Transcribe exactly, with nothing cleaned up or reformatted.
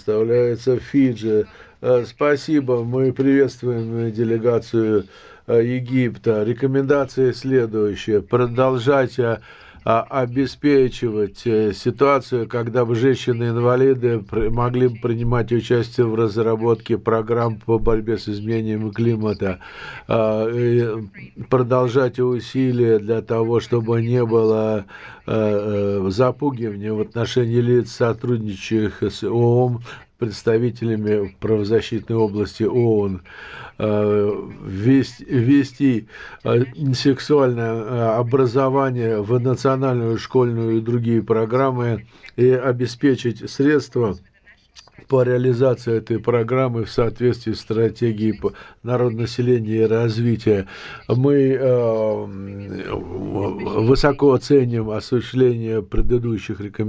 предоставляется Фиджи. Э, Спасибо, мы приветствуем делегацию э, Египта. Рекомендации следующие. Продолжать э, а, обеспечивать э, ситуацию, когда бы женщины-инвалиды пр- могли бы принимать участие в разработке программ по борьбе с изменением климата, а, и продолжать усилия для того, чтобы не было э, э, запугивания в отношении лиц, сотрудничающих с ООН, представителями в правозащитной области ООН, э, ввести, ввести э, сексуальное э, образование в национальную школьную и другие программы и обеспечить средства по реализации этой программы в соответствии с стратегией по народонаселения и развития. Мы э, высоко оценим осуществление предыдущих рекомендаций